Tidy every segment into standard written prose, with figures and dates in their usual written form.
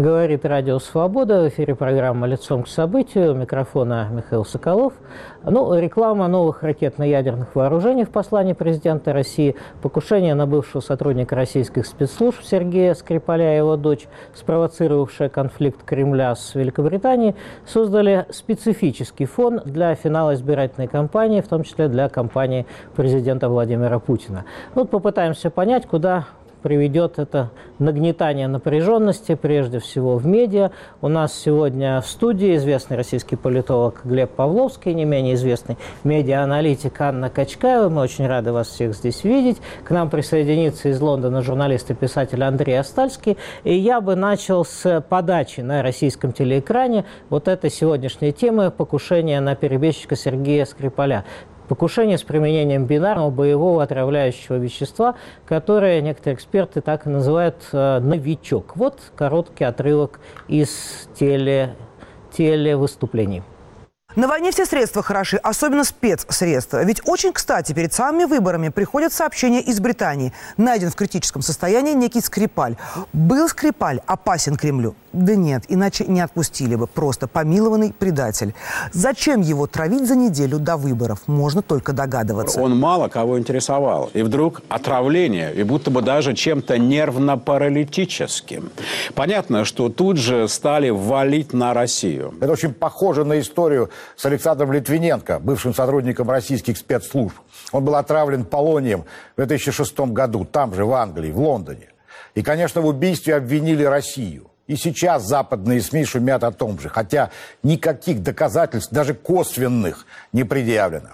Говорит Радио Свобода. В эфире программа «Лицом к событию». У микрофона Михаил Соколов. Реклама новых ракетно-ядерных вооружений в послании президента России, покушение на бывшего сотрудника российских спецслужб Сергея Скрипаля и его дочь, спровоцировавшая конфликт Кремля с Великобританией, создали специфический фон для финала избирательной кампании, в том числе для кампании президента Владимира Путина. Попытаемся понять, куда приведет это нагнетание напряженности, прежде всего в медиа. У нас сегодня в студии известный российский политолог Глеб Павловский, не менее известный медиа-аналитик Анна Качкаева. Мы очень рады вас всех здесь видеть. К нам присоединится из Лондона журналист и писатель Андрей Остальский. И я бы начал с подачи на российском телеэкране этой сегодняшней темы покушения на перебежчика Сергея Скрипаля. Покушение с применением бинарного боевого отравляющего вещества, которое некоторые эксперты так и называют «новичок». Вот короткий отрывок из телевыступлений. На войне все средства хороши, особенно спецсредства. Ведь очень кстати, перед самыми выборами приходят сообщения из Британии. Найден в критическом состоянии некий Скрипаль. Был Скрипаль опасен Кремлю? Да нет, иначе не отпустили бы. Просто помилованный предатель. Зачем его травить за неделю до выборов? Можно только догадываться. Он мало кого интересовал. И вдруг отравление, и будто бы даже чем-то нервно-паралитическим. Понятно, что тут же стали валить на Россию. Это очень похоже на историю с Александром Литвиненко, бывшим сотрудником российских спецслужб. Он был отравлен полонием в 2006 году, там же, в Англии, в Лондоне. И, конечно, в убийстве обвинили Россию. И сейчас западные СМИ шумят о том же, хотя никаких доказательств, даже косвенных, не предъявлено.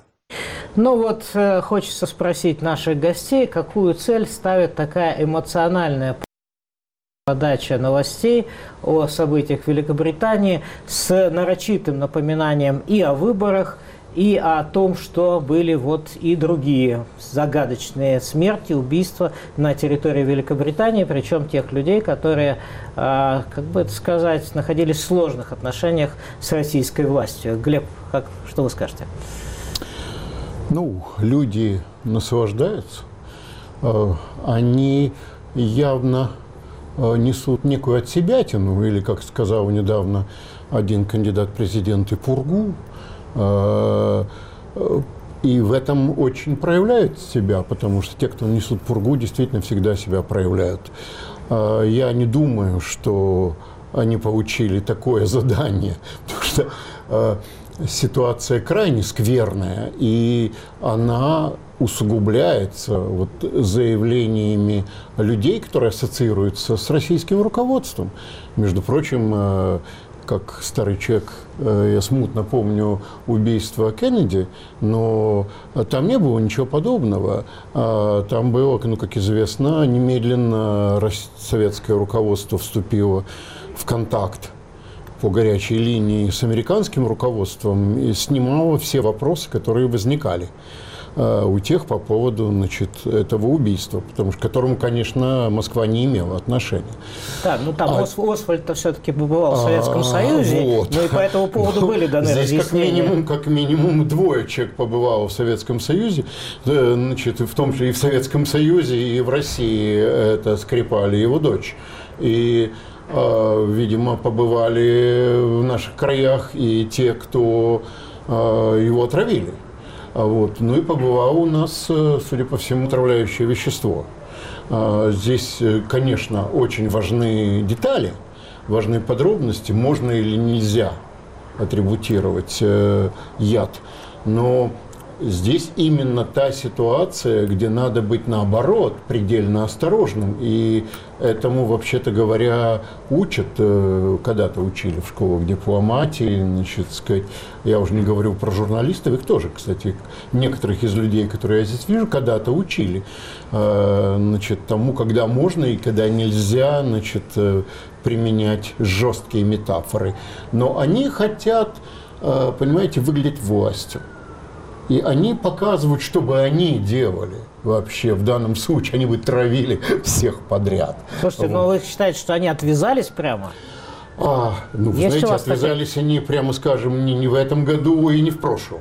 Хочется спросить наших гостей, какую цель ставит такая эмоциональная подача новостей о событиях в Великобритании с нарочитым напоминанием и о выборах, и о том, что были и другие загадочные смерти, убийства на территории Великобритании, причем тех людей, которые, находились в сложных отношениях с российской властью. Глеб, что вы скажете? Люди наслаждаются. Они явно несут некую отсебятину, или, как сказал недавно один кандидат в президенты, пургу. И в этом очень проявляют себя, потому что те, кто несут пургу, действительно всегда себя проявляют. Я не думаю, что они получили такое задание, потому что ситуация крайне скверная, и она усугубляется заявлениями людей, которые ассоциируются с российским руководством. Между прочим, как старый человек, я смутно помню убийство Кеннеди, но там не было ничего подобного. Там было, как известно, немедленно советское руководство вступило в контакт по горячей линии с американским руководством и снимало все вопросы, которые возникали у тех по поводу этого убийства, к которому, конечно, Москва не имела отношения. Да, Освальд-то все-таки побывал в Советском Союзе, и по этому поводу были даны разъяснения. Здесь как минимум двое человек побывало в Советском Союзе, в том числе и в Советском Союзе, и в России, это Скрипаль и его дочь. И видимо, побывали в наших краях и те, кто его отравили. И побывало у нас, судя по всему, отравляющее вещество. Здесь, конечно, очень важны детали, важны подробности, можно или нельзя атрибутировать яд. Но здесь именно та ситуация, где надо быть, наоборот, предельно осторожным. И этому, вообще-то говоря, учат, когда-то учили в школах дипломатии, я уже не говорю про журналистов, их тоже, кстати, некоторых из людей, которые я здесь вижу, когда-то учили, тому, когда можно и когда нельзя, применять жесткие метафоры. Но они хотят, понимаете, выглядеть властью. И они показывают, что бы они делали вообще в данном случае. Они бы травили всех подряд. Слушайте, вы считаете, что они отвязались прямо? Вы знаете, отвязались они, прямо скажем, не в этом году и не в прошлом.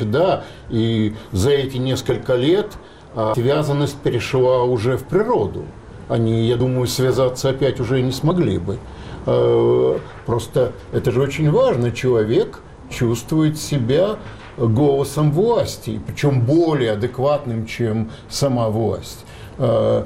И за эти несколько лет связанность перешла уже в природу. Они, я думаю, связаться опять уже не смогли бы. Просто это же очень важно. Человек чувствует себя голосом власти, причем более адекватным, чем сама власть. А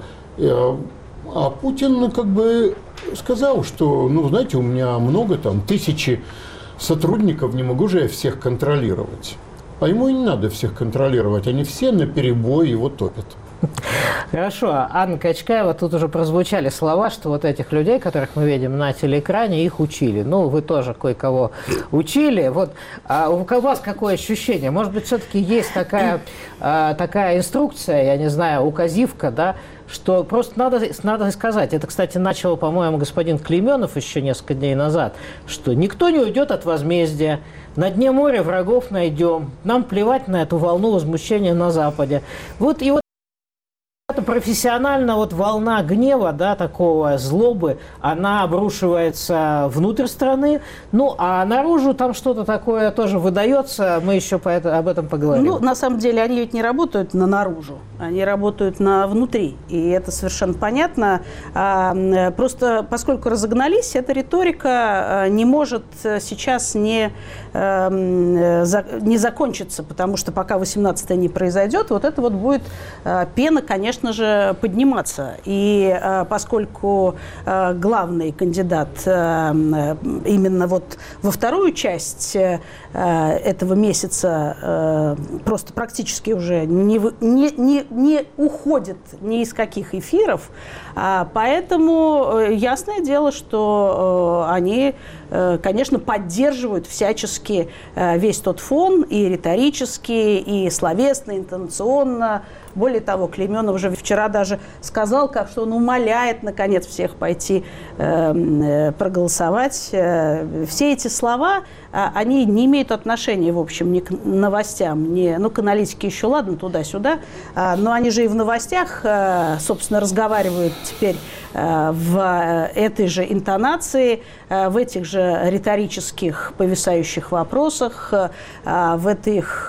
Путин как бы сказал, что, ну, знаете, у меня много, там, 1000 сотрудников, не могу же я всех контролировать. А ему и не надо всех контролировать, они все наперебой его топят. Хорошо. Анна Качкаева, тут уже прозвучали слова, что вот этих людей, которых мы видим на телеэкране, их учили. Ну, вы тоже кое-кого учили. Вот, а у вас какое ощущение? Может быть, все-таки есть такая инструкция, я не знаю, указивка, да, что просто надо сказать. Это, кстати, начал, по-моему, господин Клейменов еще несколько дней назад, что никто не уйдет от возмездия. На дне моря врагов найдем. Нам плевать на эту волну возмущения на Западе. Вот и вот эта профессионально вот волна гнева, да, такого злобы, она обрушивается внутрь страны, ну, а наружу там что-то такое тоже выдается, мы еще об этом поговорим. Ну, на самом деле, они ведь не работают наружу, они работают внутри, и это совершенно понятно. Просто поскольку разогнались, эта риторика не может сейчас не закончиться, потому что пока 18-е не произойдет, вот это вот будет пена, конечно же, подниматься. И поскольку главный кандидат именно вот во вторую часть этого месяца просто практически уже не уходит ни из каких эфиров, поэтому ясное дело, что они, конечно, поддерживают всячески весь тот фон и риторически, и словесно, интонационно. Более того, Клейменов уже вчера даже сказал, что он умоляет, наконец, всех пойти проголосовать. Все эти слова, они не имеют отношения, в общем, ни к новостям, к аналитике еще, ладно, туда-сюда, но они же и в новостях, собственно, разговаривают теперь в этой же интонации, в этих же риторических повисающих вопросах, в этих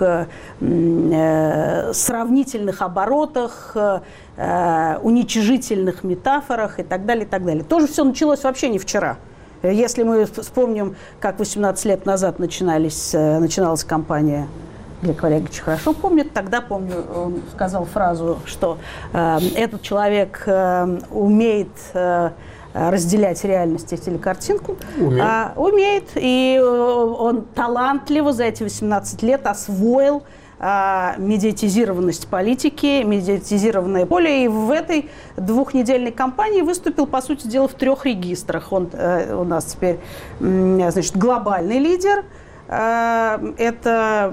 сравнительных оборотах, уничижительных метафорах и так далее, и так далее. Тоже все началось вообще не вчера. Если мы вспомним, как 18 лет назад начиналась кампания, Глеб Олегович хорошо помнит, тогда, помню, он сказал фразу, что этот человек умеет разделять реальность и телекартинку. Умеет. И он талантливо за эти 18 лет освоил медиатизированность политики, медиатизированное поле. И в этой двухнедельной кампании выступил, по сути дела, в 3 регистрах. Он у нас теперь, значит, глобальный лидер. Это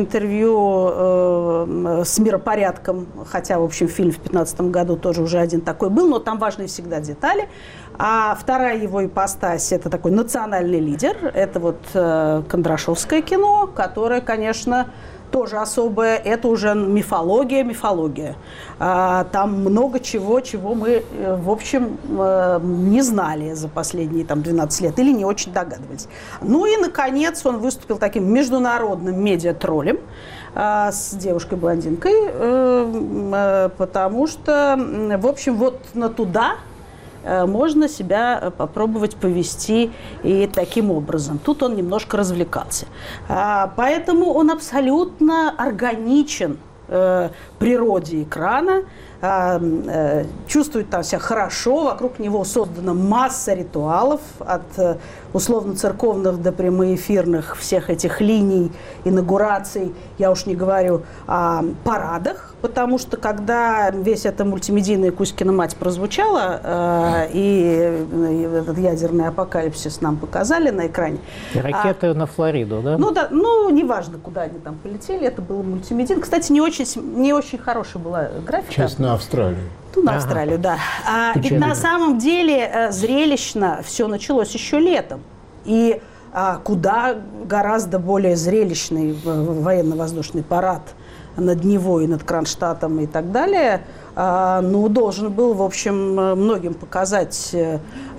интервью с миропорядком, хотя, в общем, фильм в 2015 году тоже уже один такой был, но там важны всегда детали. А вторая его ипостась – это такой национальный лидер. Это вот кондрашовское кино, которое, конечно, тоже особое. Это уже мифология. Там много чего мы, в общем, не знали за последние 12 лет или не очень догадывались. Ну и, наконец, он выступил таким международным медиатроллем с девушкой-блондинкой, потому что, в общем, вот на туда можно себя попробовать повести и таким образом. Тут он немножко развлекался. Поэтому он абсолютно органичен природе экрана, чувствует там себя хорошо, вокруг него создана масса ритуалов, от условно-церковных до прямоэфирных всех этих линий, инаугураций, я уж не говорю о парадах, потому что когда весь эта мультимедийная Кузькина мать прозвучала, и этот ядерный апокалипсис нам показали на экране. Ракеты на Флориду, да? Ну да, неважно, куда они там полетели, это было мультимедийно. Кстати, не очень хорошая была графика. Часть на Австралию. На Австралию, да. Ведь на самом деле зрелищно все началось еще летом. И куда гораздо более зрелищный военно-воздушный парад над Невой, над Кронштадтом и так далее, должен был, в общем, многим показать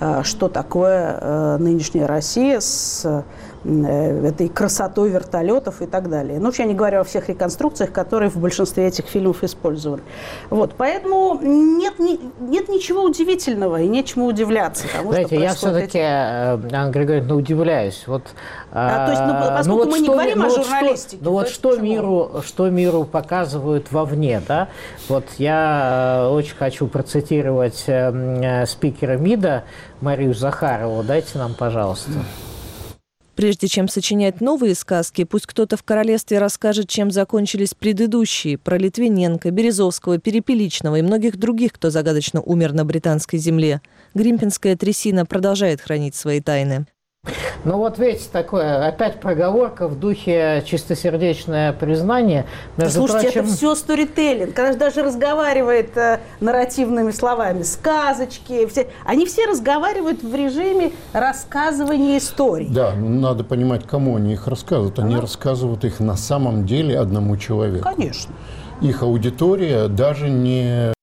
что такое нынешняя Россия с этой красотой вертолетов и так далее. Ну, вообще не говоря о всех реконструкциях, которые в большинстве этих фильмов использовали. Вот, поэтому нет ничего удивительного и нечему удивляться. Знаете, я все-таки, Анна Григорьевна, удивляюсь. Вот, то есть, поскольку мы не говорим о журналистике. Что миру показывают вовне, да? Вот я очень хочу процитировать спикера МИДа Марию Захарову. Дайте нам, пожалуйста. Прежде чем сочинять новые сказки, пусть кто-то в королевстве расскажет, чем закончились предыдущие, про Литвиненко, Березовского, Перепеличного и многих других, кто загадочно умер на британской земле. Гримпинская трясина продолжает хранить свои тайны. Ну вот видите, такое опять проговорка в духе чистосердечное признание. Слушайте, это все сторителлинг. Когда даже разговаривает нарративными словами, сказочки, они все разговаривают в режиме рассказывания историй. Да, надо понимать, кому они их рассказывают. Они рассказывают их на самом деле одному человеку. Конечно. Их аудитория даже не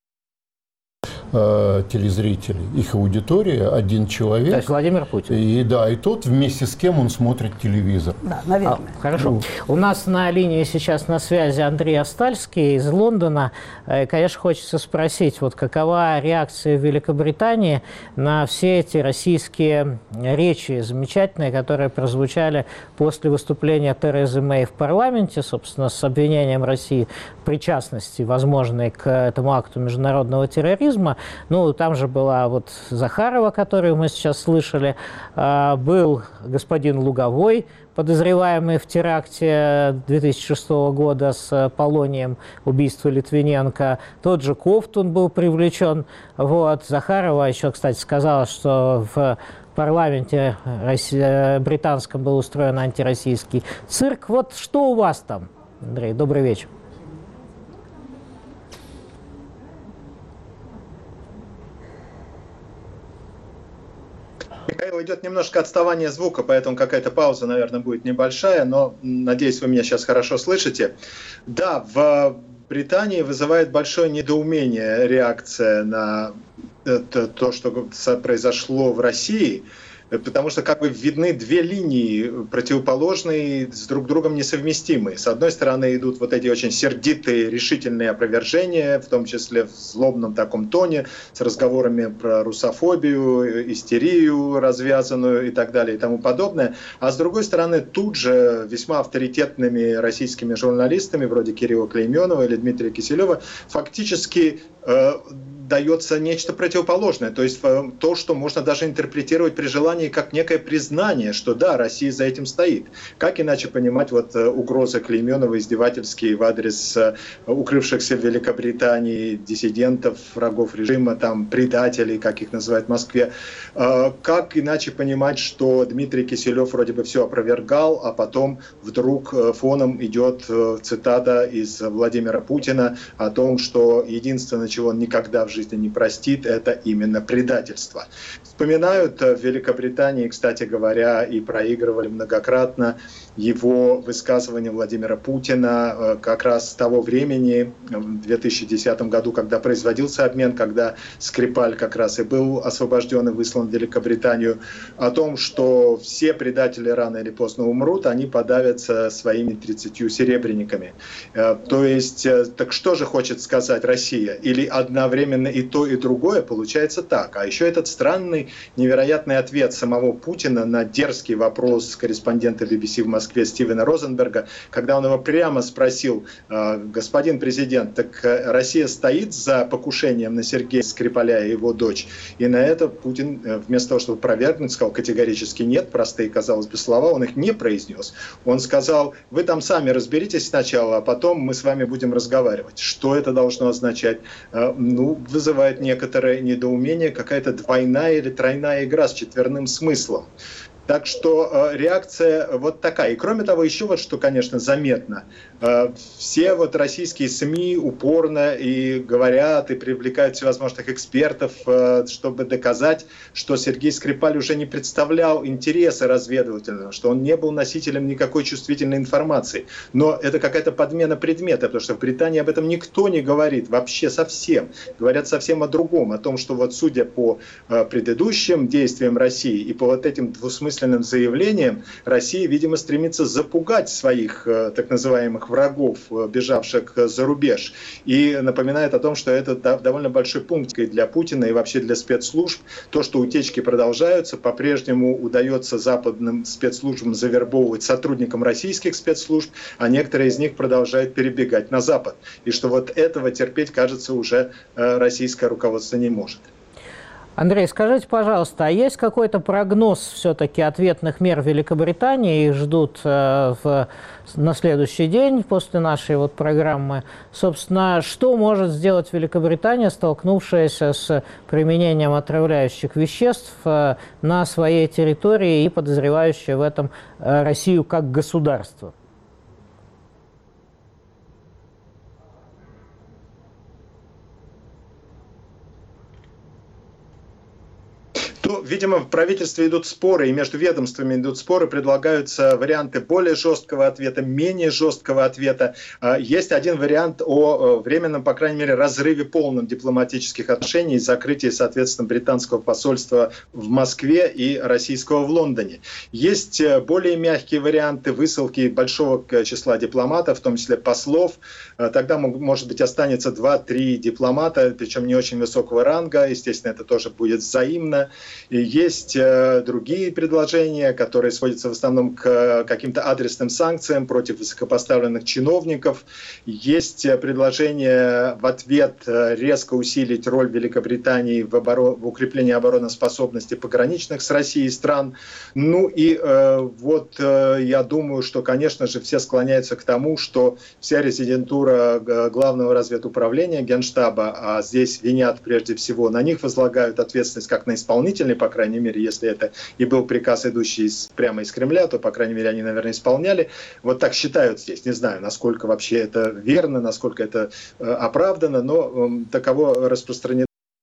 телезрителей. Их аудитория один человек. То есть Владимир Путин. И тот, вместе с кем он смотрит телевизор. Да, наверное. Хорошо. У нас на линии сейчас на связи Андрей Астальский из Лондона. Конечно, хочется спросить, вот какова реакция в Великобритании на все эти российские речи замечательные, которые прозвучали после выступления Терезы Мэй в парламенте, собственно, с обвинением России в причастности, возможной к этому акту международного терроризма. Ну, там же была вот Захарова, которую мы сейчас слышали, был господин Луговой, подозреваемый в теракте 2006 года с Полонием, убийство Литвиненко. Тот же Ковтун был привлечен. Вот. Захарова еще, кстати, сказала, что в парламенте британском был устроен антироссийский цирк. Вот что у вас там, Андрей? Добрый вечер. Михаил, идет немножко отставание звука, поэтому какая-то пауза, наверное, будет небольшая, но надеюсь, вы меня сейчас хорошо слышите. Да, в Британии вызывает большое недоумение реакция на то, что произошло в России, потому что как бы видны две линии противоположные, с друг другом несовместимые. С одной стороны идут вот эти очень сердитые, решительные опровержения, в том числе в злобном таком тоне, с разговорами про русофобию, истерию развязанную и так далее и тому подобное. А с другой стороны тут же весьма авторитетными российскими журналистами, вроде Кирилла Клейменова или Дмитрия Киселева, фактически дается нечто противоположное, то есть то, что можно даже интерпретировать при желании как некое признание, что да, Россия за этим стоит. Как иначе понимать вот угрозы Клейменова издевательские в адрес укрывшихся в Великобритании диссидентов, врагов режима, там, предателей, как их называют в Москве. Как иначе понимать, что Дмитрий Киселев вроде бы все опровергал, а потом вдруг фоном идет цитата из Владимира Путина о том, что единственное, чего он никогда в жизни не простит, это именно предательство. Вспоминают в Великобритании, кстати говоря, и проигрывали многократно его высказывание Владимира Путина как раз с того времени, в 2010 году, когда производился обмен, когда Скрипаль как раз и был освобожден и выслан в Великобританию, о том, что все предатели рано или поздно умрут, они подавятся своими 30 серебряниками. То есть, так что же хочет сказать Россия? Или одновременно и то, и другое? Получается так. А еще этот странный, невероятный ответ самого Путина на дерзкий вопрос корреспондента BBC в Москве Стивена Розенберга, когда он его прямо спросил: господин президент, так Россия стоит за покушением на Сергея Скрипаля и его дочь? И на это Путин, вместо того, чтобы опровергнуть, сказал категорически нет, простые, казалось бы, слова, он их не произнес. Он сказал: вы там сами разберитесь сначала, а потом мы с вами будем разговаривать. Что это должно означать? Вызывает некоторое недоумение, какая-то двойная или тройная игра с четверным смыслом. Так что реакция вот такая. И кроме того, еще вот что, конечно, заметно. Все вот российские СМИ упорно и говорят, и привлекают всевозможных экспертов, чтобы доказать, что Сергей Скрипаль уже не представлял интереса разведывательного, что он не был носителем никакой чувствительной информации. Но это какая-то подмена предмета, потому что в Британии об этом никто не говорит, вообще совсем. Говорят совсем о другом, о том, что вот судя по предыдущим действиям России и по вот этим двусмысленным заявлениям, Россия, видимо, стремится запугать своих так называемых врагов, бежавших за рубеж. И напоминает о том, что это довольно большой пункт для Путина и вообще для спецслужб. То, что утечки продолжаются, по-прежнему удается западным спецслужбам завербовывать сотрудникам российских спецслужб, а некоторые из них продолжают перебегать на Запад. И что вот этого терпеть, кажется, уже российское руководство не может. Андрей, скажите, пожалуйста, а есть какой-то прогноз все-таки ответных мер Великобритании? Их ждут на следующий день после нашей вот программы. Собственно, что может сделать Великобритания, столкнувшаяся с применением отравляющих веществ на своей территории и подозревающая в этом Россию как государство? Ну, видимо, в правительстве идут споры, и между ведомствами идут споры, предлагаются варианты более жесткого ответа, менее жесткого ответа. Есть один вариант о временном, по крайней мере, разрыве полном дипломатических отношений и закрытии, соответственно, британского посольства в Москве и российского в Лондоне. Есть более мягкие варианты высылки большого числа дипломатов, в том числе послов. Тогда, может быть, останется 2-3 дипломата, причем не очень высокого ранга. Естественно, это тоже будет взаимно. И есть другие предложения, которые сводятся в основном к каким-то адресным санкциям против высокопоставленных чиновников. Есть предложение в ответ резко усилить роль Великобритании в укреплении обороноспособности пограничных с Россией стран. Ну и вот я думаю, что, конечно же, все склоняются к тому, что вся резидентура главного разведуправления Генштаба, а здесь винят прежде всего, на них возлагают ответственность как на исполнительный, по крайней мере, если это и был приказ, идущий прямо из Кремля, то, по крайней мере, они, наверное, исполняли. Вот так считают здесь. Не знаю, насколько вообще это верно, насколько это оправдано, но таково распространено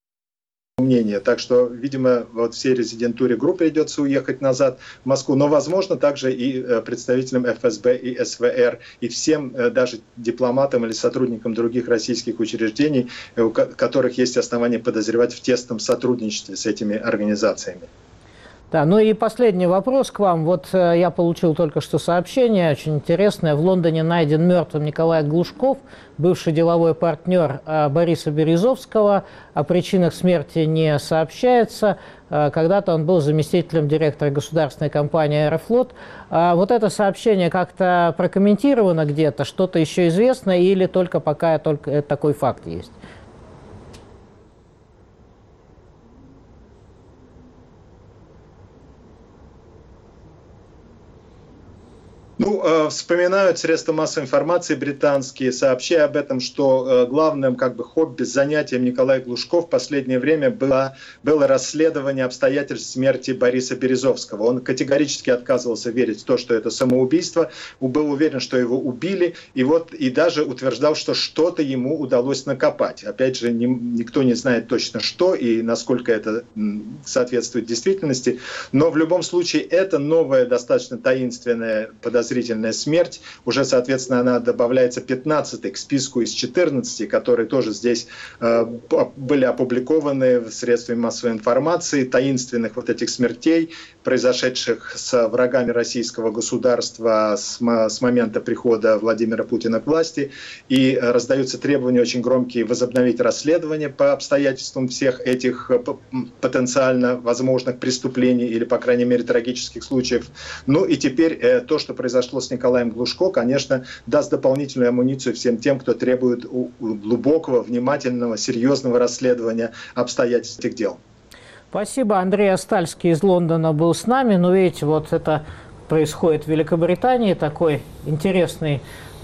мнение. Так что, видимо, вот всей резидентуре группы придется уехать назад в Москву, но, возможно, также и представителям ФСБ и СВР, и всем даже дипломатам или сотрудникам других российских учреждений, у которых есть основания подозревать в тесном сотрудничестве с этими организациями. Да, ну и последний вопрос к вам. Вот я получил только что сообщение, очень интересное. В Лондоне найден мертвым Николай Глушков, бывший деловой партнер Бориса Березовского. О причинах смерти не сообщается. Когда-то он был заместителем директора государственной компании «Аэрофлот». Вот это сообщение как-то прокомментировано где-то? Что-то еще известно или только пока только такой факт есть? Ну, вспоминают средства массовой информации британские, сообщая об этом, что главным хобби, занятием Николая Глушкова в последнее время было расследование обстоятельств смерти Бориса Березовского. Он категорически отказывался верить в то, что это самоубийство, был уверен, что его убили, и даже утверждал, что что-то ему удалось накопать. Опять же, никто не знает точно что и насколько это соответствует действительности, но в любом случае это новая, достаточно таинственная подозрительная смерть. Уже, соответственно, она добавляется 15-й к списку из 14, которые тоже здесь были опубликованы в средствах массовой информации, таинственных вот этих смертей, произошедших с врагами российского государства с момента прихода Владимира Путина к власти. И раздаются требования очень громкие возобновить расследование по обстоятельствам всех этих потенциально возможных преступлений или, по крайней мере, трагических случаев. Ну и теперь то, что произошло с Николаем Глушко, конечно, даст дополнительную амуницию всем тем, кто требует глубокого, внимательного, серьезного расследования обстоятельств этих дел. Спасибо. Андрей Астальский из Лондона был с нами. Но видите, вот это происходит в Великобритании, такой интересный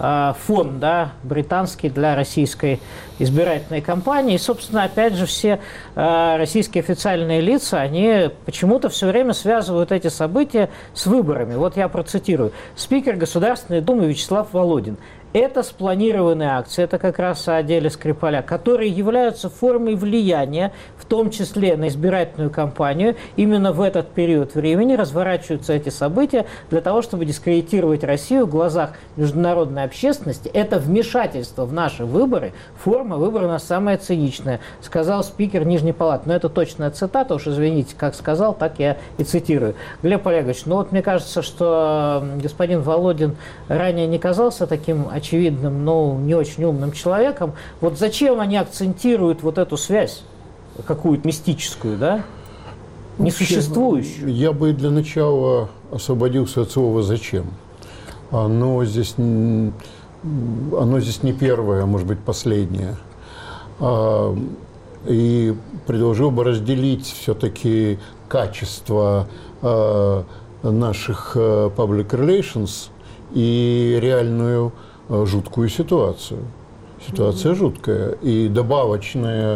фон, да, британский для российской избирательной кампании. И, собственно, опять же, все российские официальные лица, они почему-то все время связывают эти события с выборами. Вот я процитирую. Спикер Государственной Думы Вячеслав Володин. Это спланированные акции, это как раз о деле Скрипаля, которые являются формой влияния, в том числе на избирательную кампанию. Именно в этот период времени разворачиваются эти события для того, чтобы дискредитировать Россию в глазах международной общественности. Это вмешательство в наши выборы, форма выбора у нас самая циничная, сказал спикер Нижней Палаты. Но это точная цитата, уж извините, как сказал, так я и цитирую. Глеб Олегович, ну вот мне кажется, что господин Володин ранее не казался таким очевидным, но не очень умным человеком. Вот зачем они акцентируют вот эту связь, какую-то мистическую, да, несуществующую? Я бы для начала освободился от слова «зачем». Оно здесь не первое, а может быть последнее. И предложил бы разделить все-таки качество наших public relations и реальную жуткую ситуацию. Ситуация жуткая. И добавочная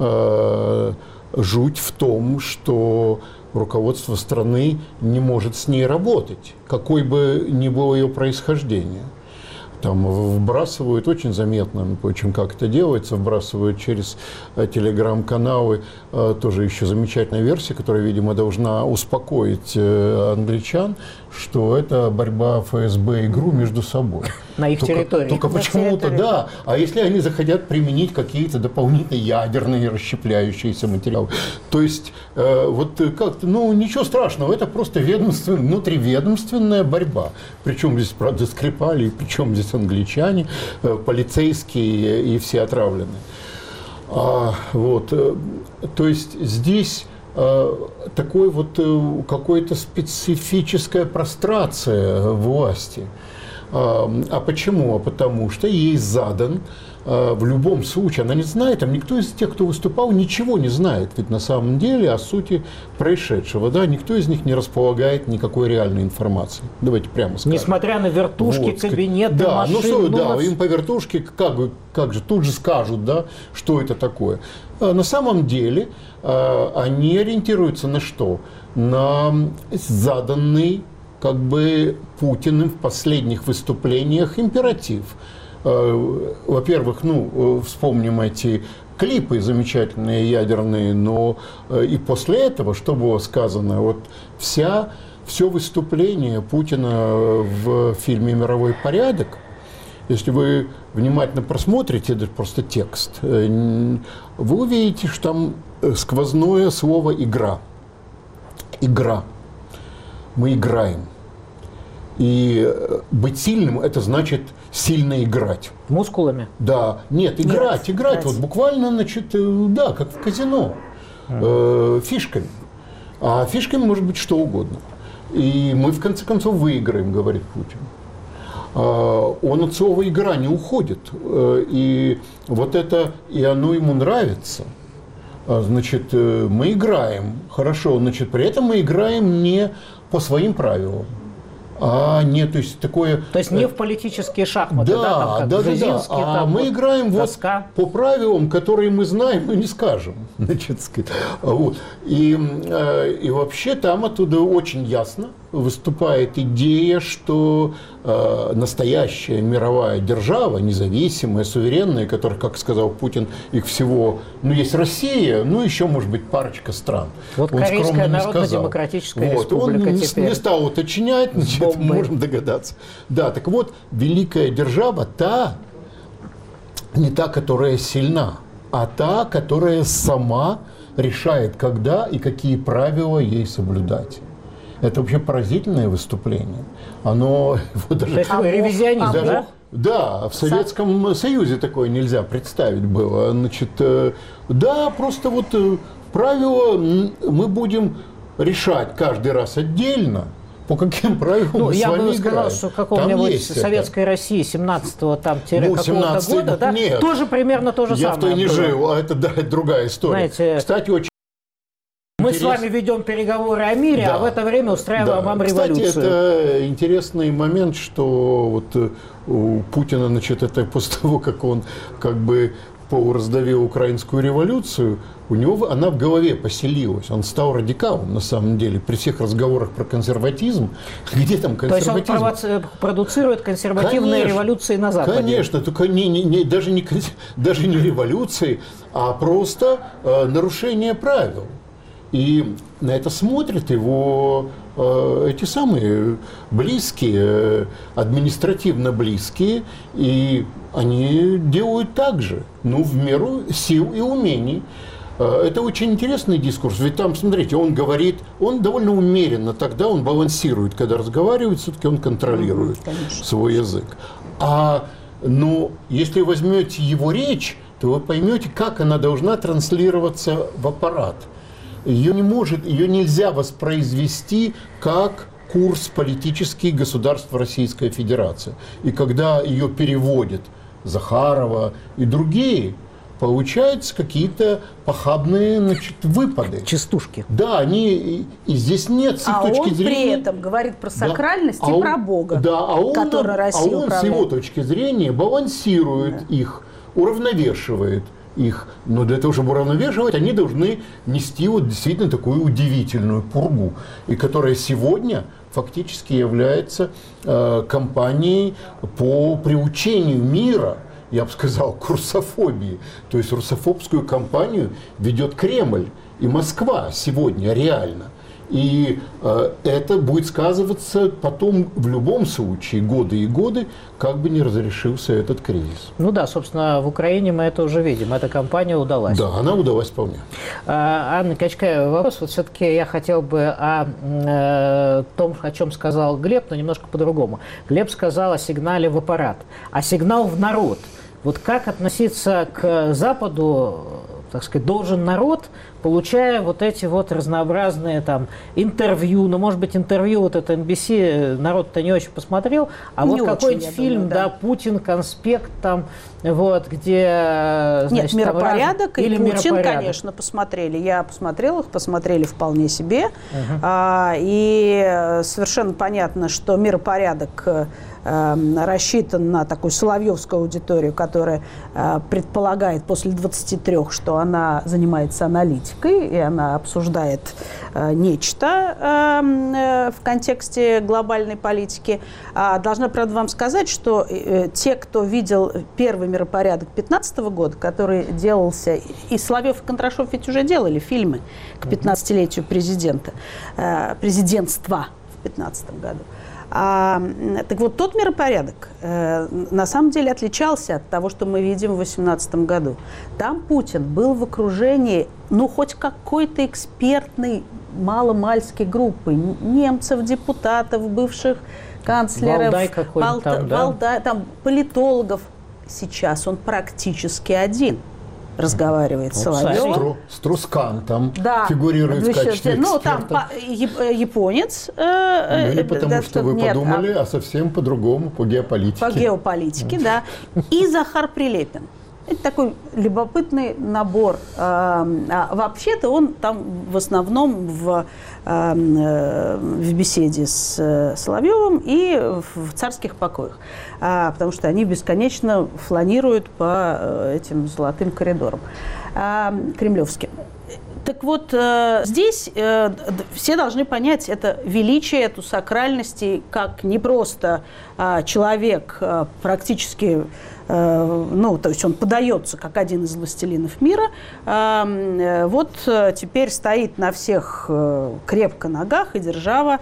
жуть в том, что руководство страны не может с ней работать, какой бы ни было ее происхождение. Там вбрасывают очень заметно, очень как это делается, вбрасывают через телеграм-каналы тоже еще замечательная версия, которая, видимо, должна успокоить англичан, что это борьба ФСБ и ГРУ между собой. На их территории. Только почему-то, да. А если они захотят применить какие-то дополнительные ядерные расщепляющиеся материалы? То есть, вот как-то, ну, ничего страшного, это просто внутриведомственная борьба. Причем здесь, правда, Скрипали, причем здесь англичане, полицейские и все отравленные. Вот. То есть здесь такой вот какой-то специфическая прострация власти. А почему? А потому что ей задан в любом случае, она не знает, там никто из тех, кто выступал, ничего не знает, ведь на самом деле о сути происшедшего, да, никто из них не располагает никакой реальной информацией. Давайте прямо скажем. Несмотря на вертушки, вот, кабинеты, да, машины. Да, им по вертушке как же тут же скажут, да, что это такое. На самом деле они ориентируются на что? На заданный как бы Путиным в последних выступлениях императив. Во-первых, ну, вспомним эти клипы замечательные ядерные, но и после этого, что было сказано, вот все выступление Путина в фильме «Мировой порядок», если вы внимательно просмотрите, это просто текст, вы увидите, что там сквозное слово «игра». Игра. Мы играем. И быть сильным – это значит сильно играть. Мускулами? Да. Нет, играть. Вот буквально, значит, да, как в казино. Фишками. А фишками может быть что угодно. И мы, в конце концов, выиграем, говорит Путин. Он от слова «игра» не уходит. И вот это, и оно ему нравится. Значит, мы играем. Хорошо, значит, при этом мы играем не по своим правилам. Нет, то есть такое... То есть не в политические шахматы, да, там, как Бжезинский, там, мы вот, играем доска. Вот по правилам, которые мы знаем, но не скажем. Значит, вот. И вообще там оттуда очень ясно выступает идея, что настоящая мировая держава, независимая, суверенная, которая, как сказал Путин, их всего, ну, есть Россия, ну, еще, может быть, парочка стран. Вот он Корейская Народно-Демократическая вот, Республика он теперь. Не стал уточнять, значит, можем догадаться. Да, так вот, великая держава не та, которая сильна, а та, которая сама решает, когда и какие правила ей соблюдать. Это вообще поразительное выступление. Оно даже... То есть ревизионизм, даже, да? Да, в Советском Союзе такое нельзя представить было. Значит, да, просто вот правила мы будем решать каждый раз отдельно, по каким правилам мы с вами играем. Я бы сказал, что в каком-нибудь Советской России 17-го там какого-то года, да, тоже примерно то же самое. Я в той не жил, а это, да, это другая история. Знаете, кстати, очень Мы с вами ведем переговоры о мире, Да. а в это время устраиваем вам революцию. Кстати, это интересный момент, что вот у Путина, значит, это после того, как он как бы раздавил украинскую революцию, у него она в голове поселилась. Он стал радикалом, на самом деле, при всех разговорах про консерватизм. Где там консерватизм? То есть он продуцирует консервативные революции на Западе? Конечно, только даже не революции, а просто нарушение правил. И на это смотрят его эти самые близкие, административно близкие, и они делают так же, в меру сил и умений. Это очень интересный дискурс, ведь там, смотрите, он говорит, он довольно умеренно, тогда он балансирует, когда разговаривает, все-таки он контролирует свой язык. Но если возьмете его речь, то вы поймете, как она должна транслироваться в аппарат. Ее нельзя воспроизвести как курс политический государства Российской Федерации. И когда ее переводят Захарова и другие, получаются какие-то похабные, выпады. Частушки. Да, и здесь нет с их точки зрения... при этом говорит про сакральность и про Бога, который Россия управляет. с его точки зрения балансирует их, уравновешивает их. Но для того, чтобы уравновешивать, они должны нести действительно такую удивительную пургу, и которая сегодня фактически является кампанией по приучению мира, я бы сказал, к русофобии. То есть русофобскую кампанию ведет Кремль и Москва сегодня реально. И это будет сказываться потом в любом случае, годы и годы, как бы не разрешился этот кризис. Собственно, в Украине мы это уже видим. Эта кампания удалась. Да, она удалась вполне. Анна Качкаева, вопрос. Все-таки я хотел бы о том, о чем сказал Глеб, но немножко по-другому. Глеб сказал о сигнале в аппарат, а сигнал в народ. Как относиться к Западу, так сказать, должен народ, получая эти разнообразные интервью, может быть, интервью это NBC народ-то не очень посмотрел, а не какой-нибудь фильм, думаю, да, Путин, конспект где... Нет, «Миропорядок» и «Путин», «Миропорядок», конечно, посмотрели. Я посмотрела их, посмотрели вполне себе. И совершенно понятно, что «Миропорядок» рассчитан на такую соловьевскую аудиторию, которая предполагает после 23, что она занимается аналитикой, и она обсуждает нечто в контексте глобальной политики. Должна, правда, вам сказать, что те, кто видел первый «Миропорядок» 2015 года, который делался, и Соловьев и Кондрашов ведь уже делали фильмы к 15-летию президентства в 2015 году. Так вот, тот «Миропорядок» на самом деле отличался от того, что мы видим в 2018 году. Там Путин был в окружении, хоть какой-то экспертной маломальской группы, немцев, депутатов, бывших канцлеров, там политологов. Сейчас он практически один разговаривает с Соловьевым. Струскан там фигурирует в качестве эксперта. Там японец. Не потому, что вы подумали, а совсем по-другому, по геополитике. По геополитике, да. И Захар Прилепин. Это такой любопытный набор. Вообще-то он там в основном в беседе с Соловьевым и в царских покоях. Потому что они бесконечно фланируют по этим золотым коридорам кремлевским. Так вот, здесь все должны понять это величие, эту сакральность, и как не просто человек практически, то есть он подается как один из властелинов мира, теперь стоит на всех крепко ногах, и держава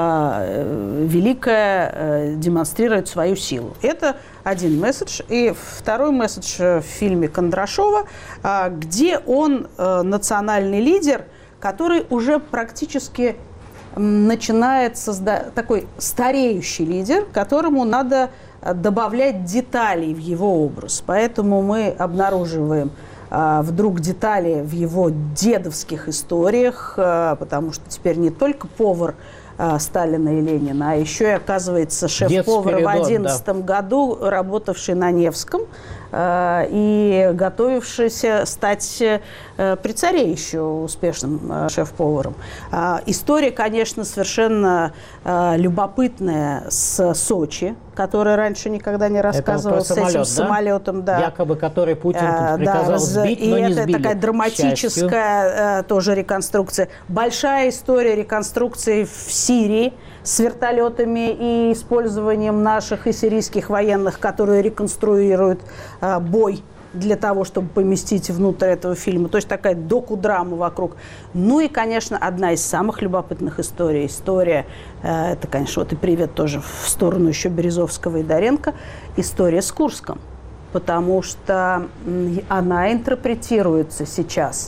великая демонстрирует свою силу. Это один месседж. И второй месседж в фильме Кондрашова, где он национальный лидер, который уже практически начинает создать такой стареющий лидер, которому надо добавлять деталей в его образ. Поэтому мы обнаруживаем вдруг детали в его дедовских историях, потому что теперь не только повар Сталина и Ленина, а еще и, оказывается, шеф-повар в 2011 году, работавший на Невском, и готовившийся стать при царе еще успешным шеф-поваром. История, конечно, совершенно любопытная с Сочи, которая раньше никогда не рассказывалась, с этим самолетом. Да? Якобы, который Путин приказал сбить, но не сбили. И это такая драматическая тоже реконструкция. Большая история реконструкции в Сирии с вертолетами и использованием наших и сирийских военных, которые реконструируют бой для того, чтобы поместить внутрь этого фильма. То есть такая доку-драма вокруг. Ну и, конечно, одна из самых любопытных историй. История, это, конечно, вот и привет тоже в сторону еще Березовского и Доренко, история с Курском. Потому что она интерпретируется сейчас,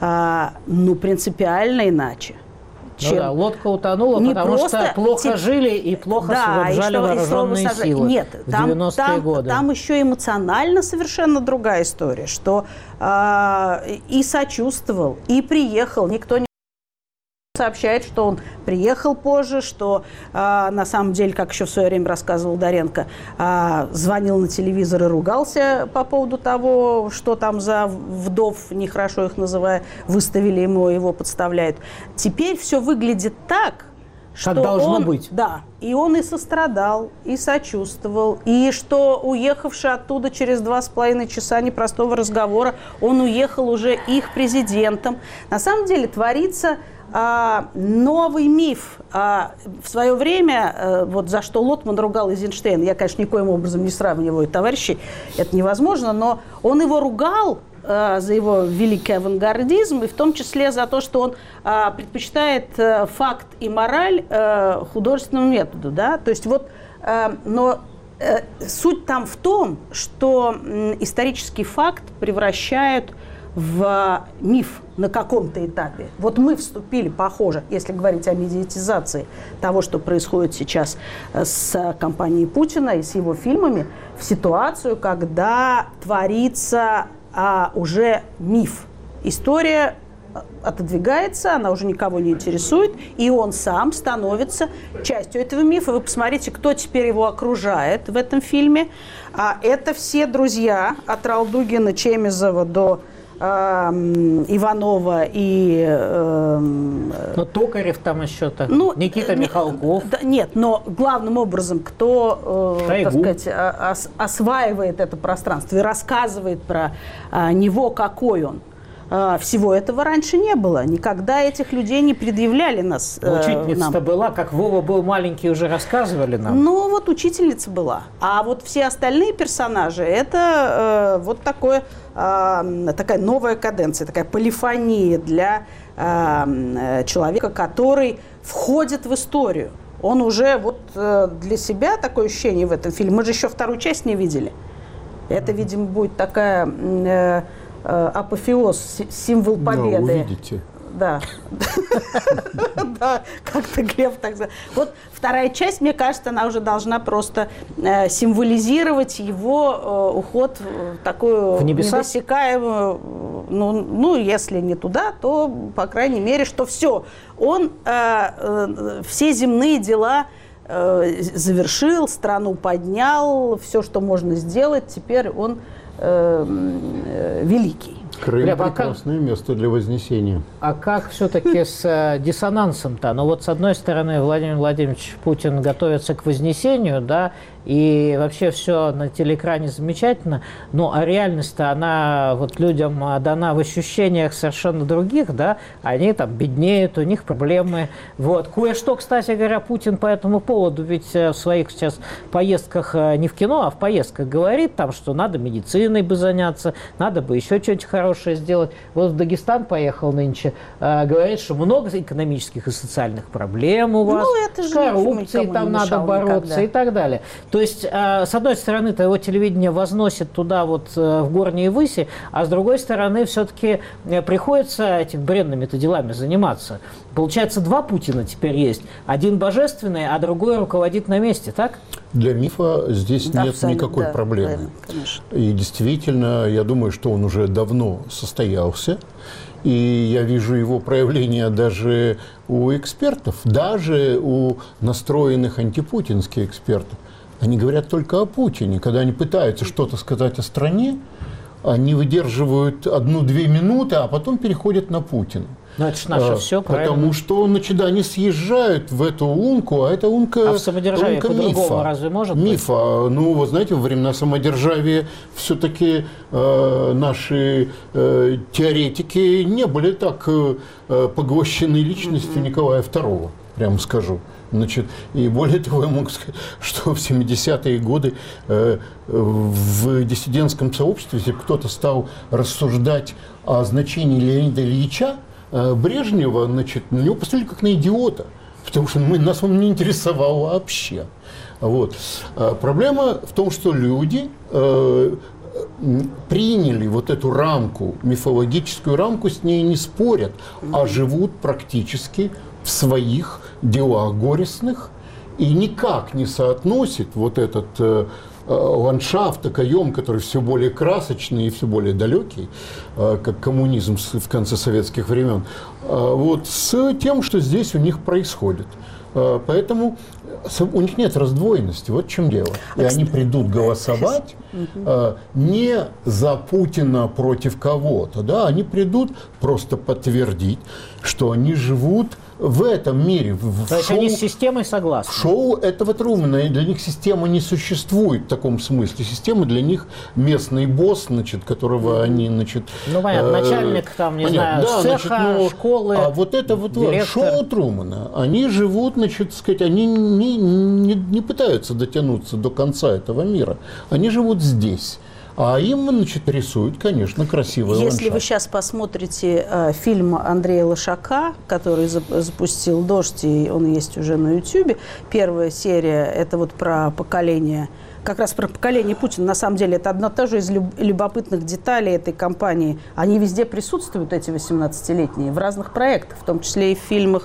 принципиально иначе. Ну да, лодка утонула, потому что плохо жили и плохо снабжали вооруженные силы. Нет, в 90-е годы. Там еще эмоционально совершенно другая история, что и сочувствовал, и приехал. Никто не сообщает, что он приехал позже, что на самом деле, как еще в свое время рассказывал Доренко, звонил на телевизор и ругался по поводу того, что там за вдов, нехорошо их называя, выставили ему, его подставляют. Теперь все выглядит так, что как должно быть. Да, и он и сострадал, и сочувствовал, и что, уехавший оттуда через 2,5 часа непростого разговора, он уехал уже их президентом. На самом деле творится новый миф. В свое время, вот за что Лотман ругал Эйзенштейна, я, конечно, никоим образом не сравниваю товарищей, это невозможно, но он его ругал за его великий авангардизм, и в том числе за то, что он предпочитает факт и мораль художественному методу. Да? То есть вот, но суть там в том, что исторический факт превращают в миф на каком-то этапе. Вот мы вступили, похоже, если говорить о медиатизации того, что происходит сейчас с кампанией Путина и с его фильмами, в ситуацию, когда творится уже миф. История отодвигается, она уже никого не интересует, и он сам становится частью этого мифа. Вы посмотрите, кто теперь его окружает в этом фильме. Это все друзья от Ралдугина, Чемизова до Иванова и... Но Токарев там еще-то, Никита Михалков. Нет, но главным образом, кто, так сказать, осваивает это пространство и рассказывает про него, какой он. Всего этого раньше не было. Никогда этих людей не предъявляли нас. Учительница-то была, как Вова был маленький, уже рассказывали нам. Ну, вот учительница была. А вот все остальные персонажи, это вот такая новая каденция, такая полифония для человека, который входит в историю. Он уже вот для себя такое ощущение в этом фильме. Мы же еще вторую часть не видели. Это, видимо, будет такая... апофеоз, символ победы. Да, увидите. Да. Да, как-то Глеб так сказал. Вот вторая часть, мне кажется, она уже должна просто символизировать его уход в такую недосекаемую, ну, если не туда, то, по крайней мере, что все. Он все земные дела завершил, страну поднял, все, что можно сделать, теперь он великий. Крым – прекрасное место для вознесения. А как все-таки с диссонансом-то? Ну вот, с одной стороны, Владимир Владимирович Путин готовится к вознесению, да, и вообще все на телеэкране замечательно, ну а реальность-то, она вот людям дана в ощущениях совершенно других, да, они там беднеют, у них проблемы. Вот. Кое-что, кстати говоря, Путин по этому поводу ведь в своих сейчас поездках, не в кино, а в поездках говорит, там, что надо медициной бы заняться, надо бы еще что-нибудь хорошее сделать. Вот в Дагестан поехал нынче, говорит, что много экономических и социальных проблем у вас, с коррупцией там надо бороться и так далее. То есть, с одной стороны, его телевидение возносит туда вот в горние выси, а с другой стороны, все-таки приходится этими бренными-то делами заниматься. Получается, два Путина теперь есть. Один божественный, а другой руководит на месте, так? Для мифа здесь нет никакой проблемы. Да, и действительно, я думаю, что он уже давно состоялся. И я вижу его проявление даже у экспертов, даже у настроенных антипутинских экспертов. Они говорят только о Путине. Когда они пытаются что-то сказать о стране, они выдерживают 1-2 минуты, а потом переходят на Путина. Ну, это же наше все, правильно. Потому что, значит, они съезжают в эту лунку, а это лунка, а в самодержавии по-другому разве может быть? Мифа. Ну, вы знаете, во времена самодержавия все-таки наши теоретики не были так поглощены личностью Николая II, прямо скажу. Значит, и более того, я могу сказать, что в 70-е годы в диссидентском сообществе, если кто-то стал рассуждать о значении Леонида Ильича Брежнева, значит, на него посмотрели как на идиота, потому что нас он не интересовал вообще. Вот. Проблема в том, что люди приняли вот эту рамку, мифологическую рамку, с ней не спорят, а живут практически в своих делах горестных и никак не соотносит вот этот ландшафт, окоем, который все более красочный и все более далекий, как коммунизм в конце советских времен, вот, с тем, что здесь у них происходит. Поэтому у них нет раздвоенности, вот в чем дело. И они придут голосовать не за Путина против кого-то, да, они придут просто подтвердить, что они живут в этом мире. То есть они с системой согласны? В шоу этого Трумэна, и для них система не существует в таком смысле. Система для них местный босс, значит, которого они, значит... Ну, понятно, начальник, там, не знаю, да, цеха, значит, школы, а вот это вот шоу Трумэна, они живут, значит, сказать, они не пытаются дотянуться до конца этого мира. Они живут здесь. А им, значит, рисуют, конечно, красивый ландшафт. Если вы сейчас посмотрите фильм Андрея Лошака, который запустил «Дождь», и он есть уже на Ютьюбе, первая серия – это вот про поколение, как раз про поколение Путина. На самом деле это одна тоже из любопытных деталей этой кампании. Они везде присутствуют, эти 18-летние, в разных проектах, в том числе и в фильмах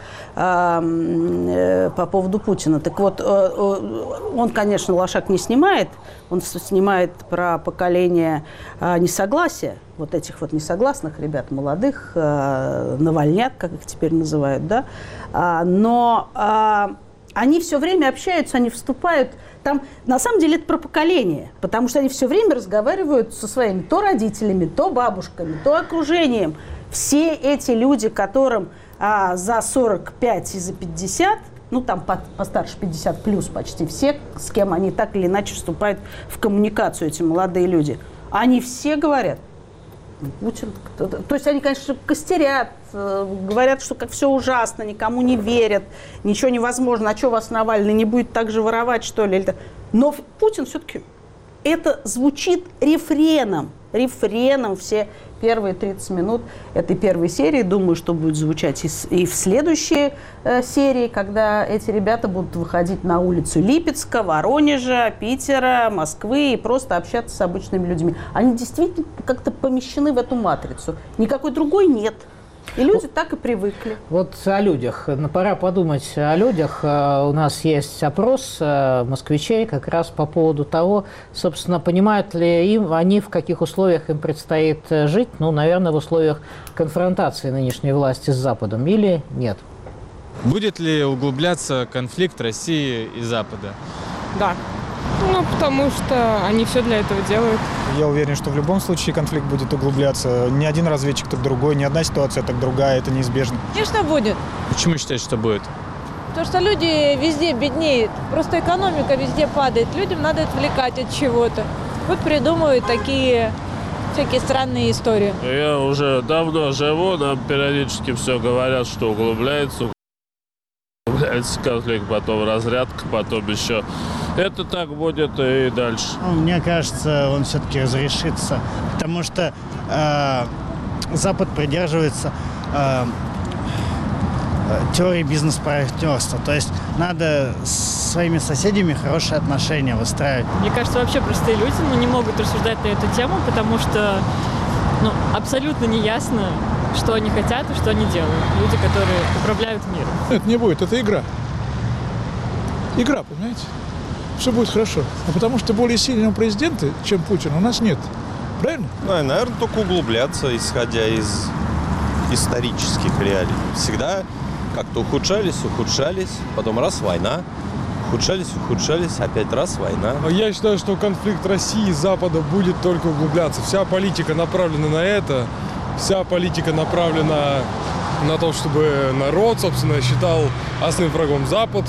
по поводу Путина. Так вот, он, конечно, Лошак не снимает, он снимает про поколение несогласия, вот этих вот несогласных ребят, молодых, навальнят, как их теперь называют, да, но они все время общаются, они вступают. Там, на самом деле, это про поколение, потому что они все время разговаривают со своими то родителями, то бабушками, то окружением. Все эти люди, которым за 45 и за 50, ну, там постарше 50 плюс почти все, с кем они так или иначе вступают в коммуникацию, эти молодые люди, они все говорят, Путин, то есть они, конечно, костерят, говорят, что как все ужасно, никому не верят, ничего невозможно, а что вас Навальный не будет так же воровать, что ли? Но Путин все-таки, это звучит рефреном все первые 30 минут этой первой серии. Думаю, что будет звучать и в следующей серии, когда эти ребята будут выходить на улицу Липецка, Воронежа, Питера, Москвы и просто общаться с обычными людьми. Они действительно как-то помещены в эту матрицу. Никакой другой нет. И люди так и привыкли. Вот о людях. Пора подумать о людях. У нас есть опрос москвичей как раз по поводу того, собственно, понимают ли они, в каких условиях им предстоит жить. Ну, наверное, в условиях конфронтации нынешней власти с Западом или нет. Будет ли углубляться конфликт России и Запада? Да. Ну, потому что они все для этого делают. Я уверен, что в любом случае конфликт будет углубляться. Ни один разведчик, так другой, ни одна ситуация, так другая. Это неизбежно. Конечно, будет. Почему считаете, что будет? Потому что люди везде беднеют. Просто экономика везде падает. Людям надо отвлекать от чего-то. Вот придумывают такие всякие странные истории. Я уже давно живу, нам периодически все говорят, что углубляется конфликт, потом разрядка, потом еще. Это так будет и дальше. Мне кажется, он все-таки разрешится, потому что Запад придерживается теории бизнес-партнерства. То есть надо с своими соседями хорошие отношения выстраивать. Мне кажется, вообще простые люди не могут рассуждать на эту тему, потому что абсолютно неясно, что они хотят и что они делают. Люди, которые управляют миром. Это не будет, это игра. Игра, понимаете? Все будет хорошо. А потому что более сильного президента, чем Путин, у нас нет. Правильно? Ну, наверное, только углубляться, исходя из исторических реалий. Всегда как-то ухудшались, потом раз война, ухудшались, опять раз война. Я считаю, что конфликт России и Запада будет только углубляться. Вся политика направлена на это, вся политика направлена на то, чтобы народ, собственно, считал основным врагом Запад.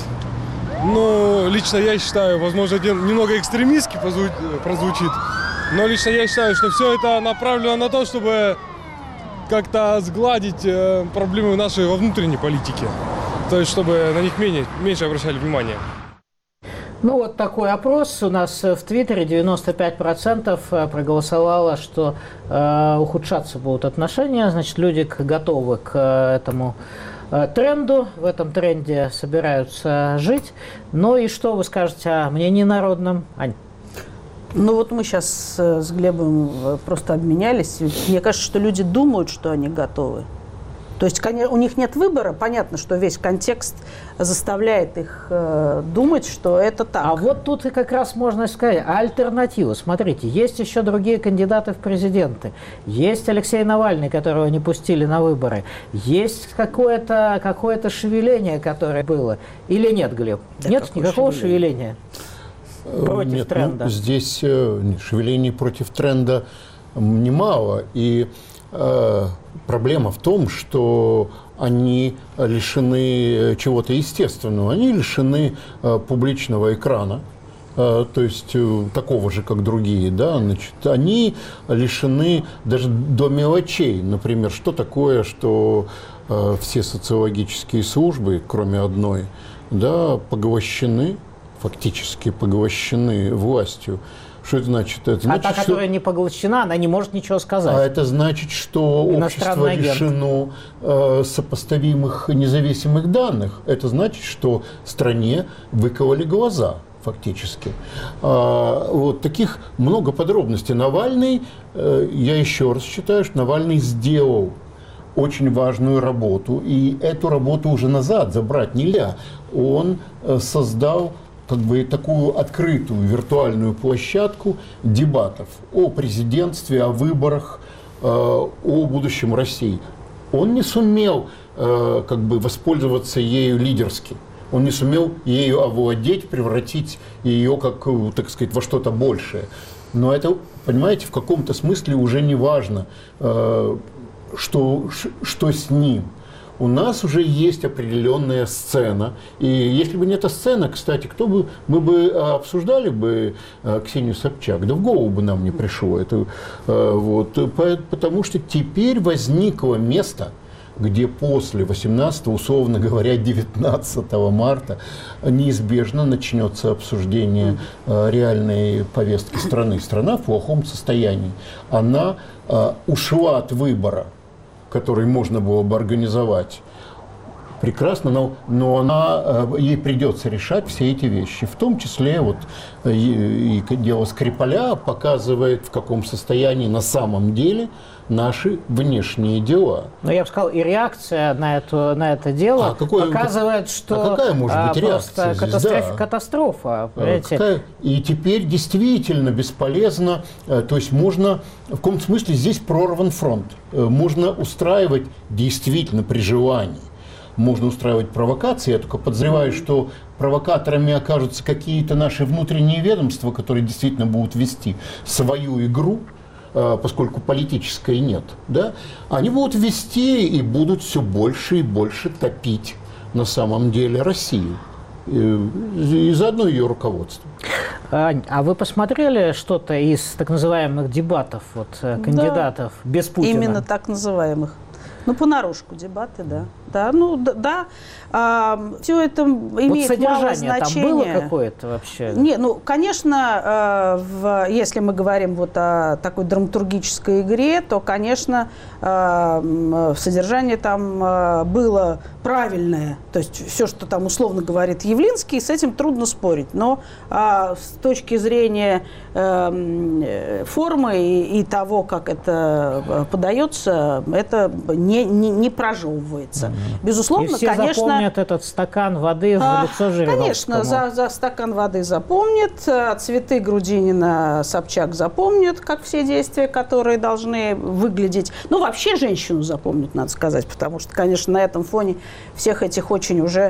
Но лично я считаю, возможно, это немного экстремистски прозвучит, но лично я считаю, что все это направлено на то, чтобы как-то сгладить проблемы нашей во внутренней политике. То есть, чтобы на них меньше обращали внимание. Ну, вот такой опрос у нас в Твиттере. 95% проголосовало, что ухудшаться будут отношения. Значит, люди готовы к этому тренду. В этом тренде собираются жить. Ну и что вы скажете о мнении народном, Ань? Ну вот мы сейчас с Глебом просто обменялись. Мне кажется, что люди думают, что они готовы. То есть у них нет выбора. Понятно, что весь контекст заставляет их думать, что это так. А вот тут и как раз можно сказать альтернатива. Смотрите, есть еще другие кандидаты в президенты. Есть Алексей Навальный, которого не пустили на выборы. Есть какое-то шевеление, которое было. Или нет, Глеб? Да нет никакого шевеления против тренда? Ну, здесь шевелений против тренда немало. И проблема в том, что они лишены чего-то естественного. Они лишены публичного экрана, то есть такого же, как другие. Да? Значит, они лишены даже до мелочей. Например, что такое, что все социологические службы, кроме одной, да, фактически поглощены властью. Что это значит? Это значит, та, которая не поглощена, она не может ничего сказать. А это значит, что общество лишено сопоставимых независимых данных. Это значит, что стране выкололи глаза, фактически. Вот таких много подробностей. Навальный, я еще раз считаю, что Навальный сделал очень важную работу, и эту работу уже назад забрать нельзя. Он создал такую открытую виртуальную площадку дебатов о президентстве, о выборах, о будущем России. Он не сумел воспользоваться ею лидерски. Он не сумел ею овладеть, превратить ее, так сказать, во что-то большее. Но это, понимаете, в каком-то смысле уже не важно, что с ним. У нас уже есть определенная сцена. И если бы не эта сцена, кстати, мы бы обсуждали бы Ксению Собчак, да в голову бы нам не пришло. Потому что теперь возникло место, где после 18, условно говоря, 19 марта неизбежно начнется обсуждение реальной повестки страны. Страна в плохом состоянии. Она ушла от выбора, который можно было бы организовать, прекрасно, но ей придется решать все эти вещи. В том числе и дело Скрипаля показывает, в каком состоянии на самом деле наши внешние дела. Но я бы сказал, и реакция на это дело показывает, что какая может быть реакция просто катастрофа. И теперь действительно бесполезно, то есть можно, в каком-то смысле здесь прорван фронт. Можно устраивать действительно при желании. Можно устраивать провокации. Я только подозреваю, что провокаторами окажутся какие-то наши внутренние ведомства, которые действительно будут вести свою игру, поскольку политической нет. Да? Они будут вести и будут все больше и больше топить на самом деле Россию. И заодно ее руководство. Ань, а вы посмотрели что-то из так называемых дебатов кандидатов без Путина? Именно так называемых. Понарошку дебаты, да. Все это имеет мало значения. Там было какое-то вообще? Конечно, если мы говорим о такой драматургической игре, то, конечно, содержание там было правильное. То есть все, что там условно говорит Явлинский, с этим трудно спорить. Но с точки зрения формы и того, как это подается, это не прожевывается. Безусловно, и все запомнят этот стакан воды в лицо Жириновскому. Конечно, за стакан воды запомнят, цветы Грудинина Собчак запомнят, как все действия, которые должны выглядеть. Вообще женщину запомнят, надо сказать, потому что, конечно, на этом фоне всех этих очень уже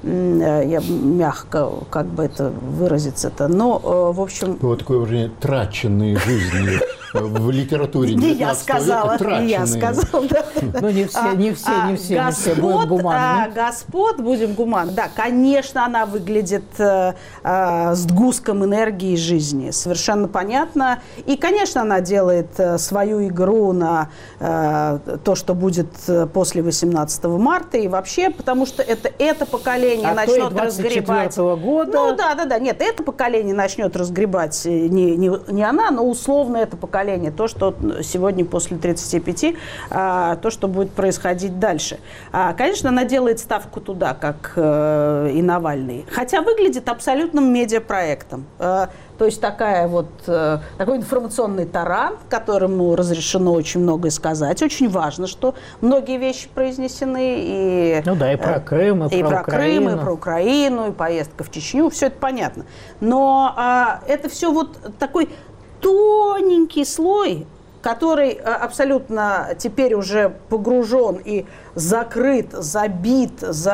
я мягко как бы это выразиться-то, но, в общем... Вот такое выражение «траченные жизни» в литературе. Не я сказала, не я сказала. Ну, не все будем гуманны. Господ, будем гуманны. Да, конечно, она выглядит сгустком энергии жизни, совершенно понятно. И, конечно, она делает свою игру на то, что будет после 18 марта и вообще, потому что это поколение начнет разгребать. Года. Ну, да. Нет, это поколение начнет разгребать не она, но условно это поколение. То, что сегодня после 35, то, что будет происходить дальше. Конечно, она делает ставку туда, как и Навальный. Хотя выглядит абсолютным медиапроектом. То есть такой информационный таран, которому разрешено очень многое сказать. Очень важно, что многие вещи произнесены. И про Крым, и про Украину. И про Украину, и поездка в Чечню. Все это понятно. Но это все вот такой тоненький слой, который абсолютно теперь уже погружен и закрыт, забит,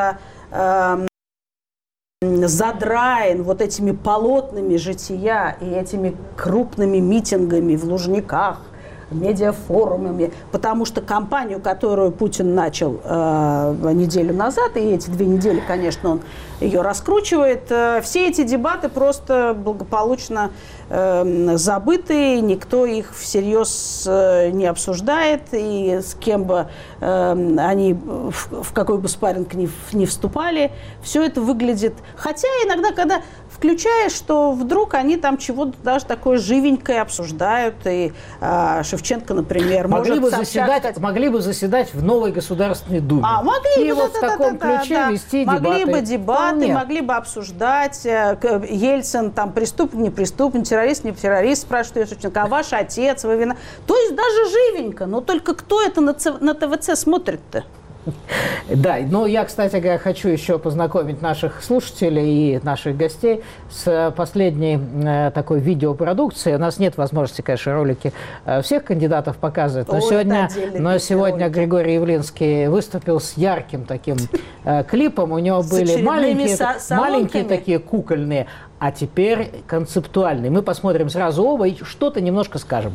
задраен вот этими полотнами жития и этими крупными митингами в Лужниках, медиафорумами, потому что кампанию, которую Путин начал неделю назад, и эти 2 недели, конечно, он ее раскручивает, все эти дебаты просто благополучно забыты, никто их всерьез не обсуждает, и с кем бы они в какой бы спарринг не вступали, все это выглядит... Хотя иногда, когда включаешь, что вдруг они там чего-то даже такое живенькое обсуждают, и Шевченко, например, могли бы заседать в новой Государственной Думе. Могли бы, в таком ключе вести дебаты. Могли бы дебаты, могли бы обсуждать. Ельцин там преступник, не преступник, террорист, не террорист, спрашивает Шевченко, а ваш отец, вы вина. То есть даже живенько, но только кто это на ТВЦ смотрит-то? Да, но я, кстати говоря, хочу еще познакомить наших слушателей и наших гостей с последней такой видеопродукцией. У нас нет возможности, конечно, ролики всех кандидатов показывать, но сегодня Григорий Явлинский выступил с ярким таким клипом. У него были маленькие такие кукольные, а теперь концептуальные. Мы посмотрим сразу оба и что-то немножко скажем.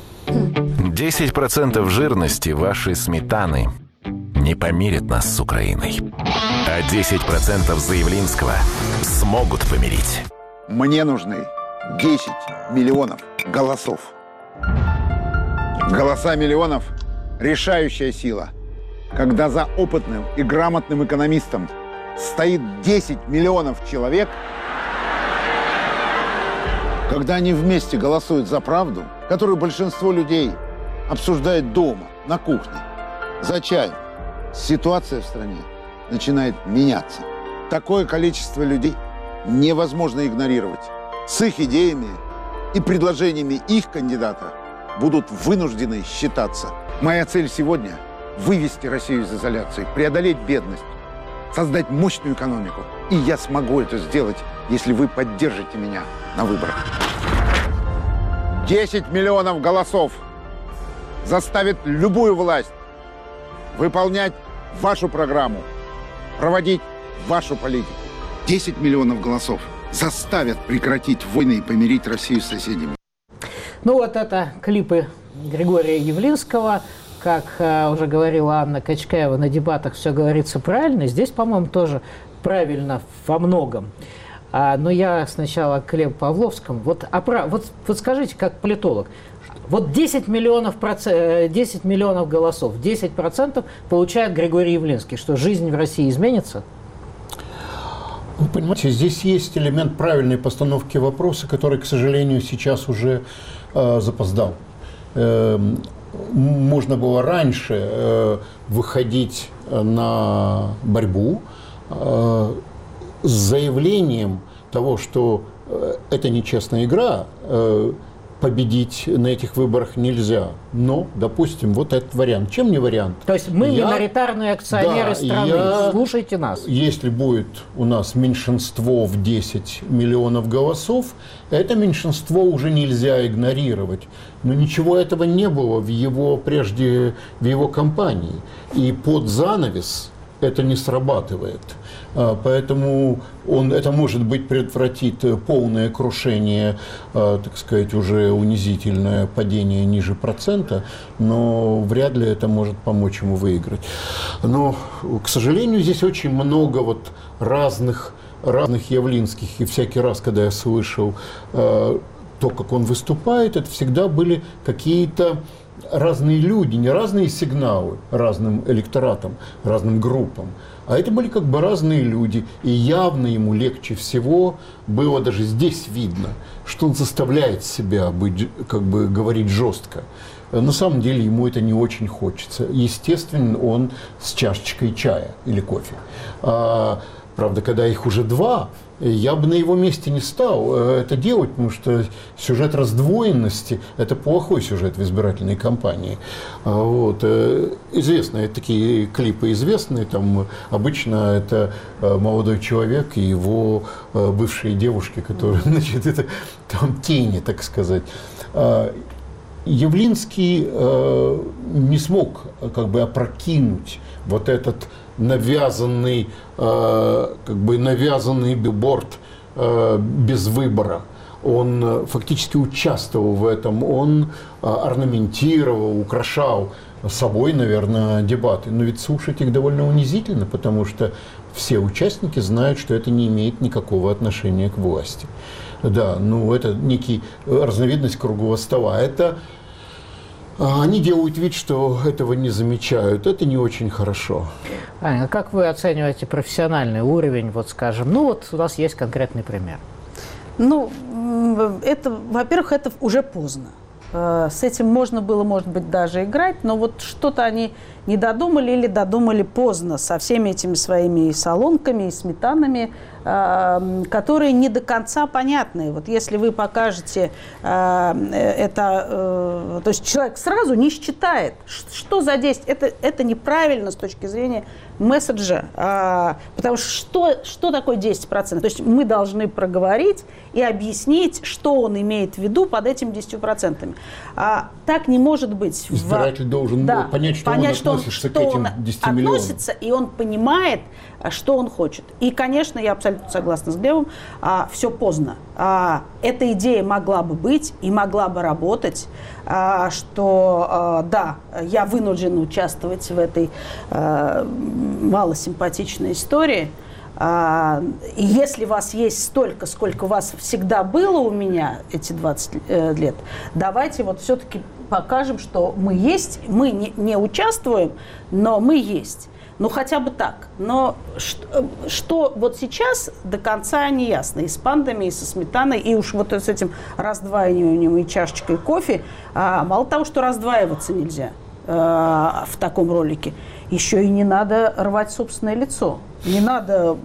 10% жирности вашей сметаны не помирит нас с Украиной. А 10% Заявлинского смогут помирить. Мне нужны 10 миллионов голосов. Голоса миллионов – решающая сила. Когда за опытным и грамотным экономистом стоит 10 миллионов человек, когда они вместе голосуют за правду, которую большинство людей обсуждает дома, на кухне, за чаем, ситуация в стране начинает меняться. Такое количество людей невозможно игнорировать. С их идеями и предложениями их кандидата будут вынуждены считаться. Моя цель сегодня – вывести Россию из изоляции, преодолеть бедность, создать мощную экономику. И я смогу это сделать, если вы поддержите меня на выборах. 10 миллионов голосов заставит любую власть выполнять вашу программу, проводить вашу политику. 10 миллионов голосов заставят прекратить войны и помирить Россию с соседями. Ну вот это клипы Григория Явлинского. Как уже говорила Анна Качкаева, на дебатах все говорится правильно. Здесь, по-моему, тоже правильно во многом. Но я сначала к Глебу Павловскому. Вот скажите, как политолог, вот 10 миллионов голосов, 10% получает Григорий Явлинский. Что, жизнь в России изменится? Вы понимаете, здесь есть элемент правильной постановки вопроса, который, к сожалению, сейчас уже запоздал. Можно было раньше выходить на борьбу с заявлением того, что это нечестная игра, победить на этих выборах нельзя. Но, допустим, вот этот вариант. Чем не вариант? То есть мы миноритарные акционеры страны. Слушайте нас. Если будет у нас меньшинство в 10 миллионов голосов, это меньшинство уже нельзя игнорировать. Но ничего этого не было в его кампании. И под занавес это не срабатывает. Поэтому это, может быть, предотвратит полное крушение, так сказать, уже унизительное падение ниже процента, но вряд ли это может помочь ему выиграть. Но, к сожалению, здесь очень много вот разных явлинских, и всякий раз, когда я слышал то, как он выступает, это всегда были какие-то разные люди, не разные сигналы разным электоратам, разным группам, а это были как бы разные люди. И явно ему легче всего было даже здесь видно, что он заставляет себя быть, как бы говорить жестко. На самом деле ему это не очень хочется. Естественно, он с чашечкой чая или кофе. Правда, когда их уже два, я бы на его месте не стал это делать, потому что сюжет раздвоенности – это плохой сюжет в избирательной кампании. Вот. Известные такие клипы известные, там обычно это молодой человек и его бывшие девушки, которые, значит, это там тени, так сказать. Явлинский не смог как бы опрокинуть вот этот навязанный билборд без выбора. Он фактически участвовал в этом, он орнаментировал, украшал собой, наверное, дебаты. Но ведь слушать их довольно унизительно, потому что все участники знают, что это не имеет никакого отношения к власти. Да, ну это некий разновидность круглого стола. Это они делают вид, что этого не замечают. Это не очень хорошо. Аня, как вы оцениваете профессиональный уровень, вот скажем, ну вот у нас есть конкретный пример. Ну, это, во-первых, это уже поздно. С этим можно было, может быть, даже играть, но вот что-то они не додумали или додумали поздно со всеми этими своими солонками и сметанами, которые не до конца понятны. Вот если вы покажете это, то есть человек сразу не считает, что за действие. Это неправильно с точки зрения месседжа, потому что что такое 10%? То есть мы должны проговорить и объяснить, что он имеет в виду под этим 10%. Так не может быть. Избиратель должен понять, что он относится к этим 10 миллионам. Относится, и он понимает, что он хочет. И, конечно, я абсолютно согласна с Глебом, все поздно. Эта идея могла бы быть и могла бы работать, что, да, я вынужден участвовать в этой малосимпатичной истории. И если вас есть столько, сколько вас всегда было у меня эти 20 лет, давайте вот все-таки покажем, что мы есть, мы не участвуем, но мы есть. Ну, хотя бы так. Но что вот сейчас до конца не ясно. И с пандами, и со сметаной, и уж вот с этим раздваиванием и чашечкой кофе. Мало того, что раздваиваться нельзя в таком ролике, еще и не надо рвать собственное лицо. Не надо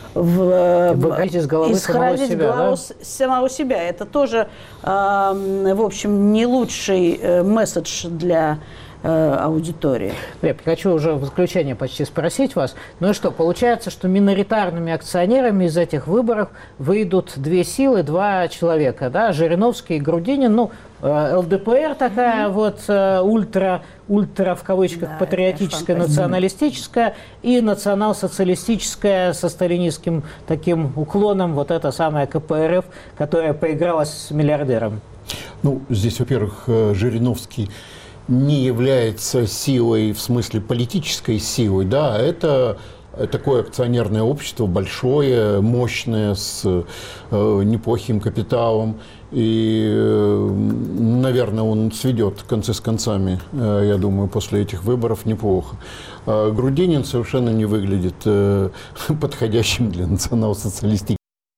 из головы самого себя. Это тоже, в общем, не лучший месседж для аудитории. Я хочу уже в заключение почти спросить вас. Ну и что, получается, что миноритарными акционерами из этих выборов выйдут две силы, два человека, да, Жириновский и Грудинин, ну, ЛДПР такая вот ультра в кавычках, да, патриотическая, националистическая, и национал-социалистическая со сталинистским таким уклоном, вот эта самая КПРФ, которая поигралась с миллиардером. Ну, здесь, во-первых, Жириновский не является силой в смысле политической силой, да, это такое акционерное общество большое, мощное, с неплохим капиталом, и, наверное, он сведет концы с концами, я думаю, после этих выборов неплохо. Грудинин совершенно не выглядит подходящим для национал-социалистической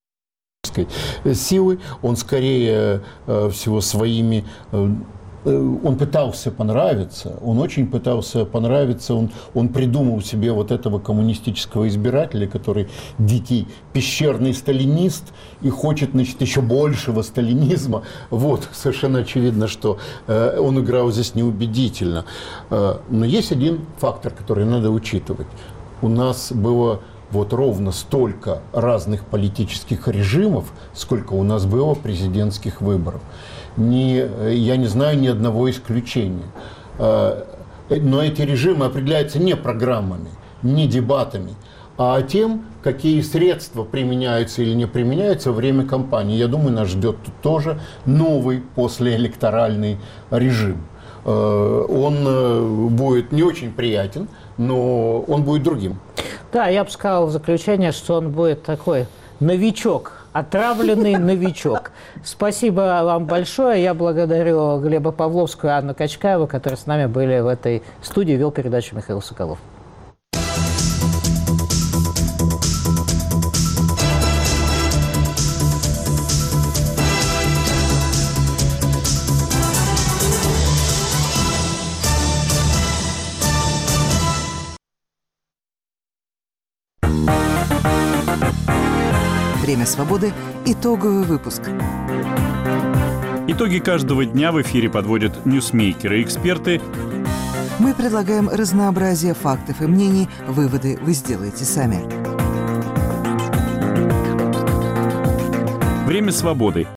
силы, он скорее всего своими... Он пытался понравиться, он очень пытался понравиться, он придумал себе вот этого коммунистического избирателя, который дикий пещерный сталинист и хочет, значит, еще большего сталинизма. Вот, совершенно очевидно, что он играл здесь неубедительно. Но есть один фактор, который надо учитывать. У нас было вот ровно столько разных политических режимов, сколько у нас было президентских выборов. Я не знаю ни одного исключения. Но эти режимы определяются не программами. не дебатами, а тем, какие средства применяются или не применяются во время кампании. Я думаю, нас ждет тут тоже новый послеэлекторальный режим. Он будет не очень приятен, но он будет другим. Да, я бы сказал в заключение, что он будет такой новичок, отравленный новичок. Спасибо вам большое. Я благодарю Глеба Павловского и Анну Качкаеву, которые с нами были в этой студии. Вел передачу Михаил Соколов. «Время свободы». Итоговый выпуск. Итоги каждого дня в эфире подводят ньюсмейкеры и эксперты. Мы предлагаем разнообразие фактов и мнений. Выводы вы сделаете сами. Время свободы.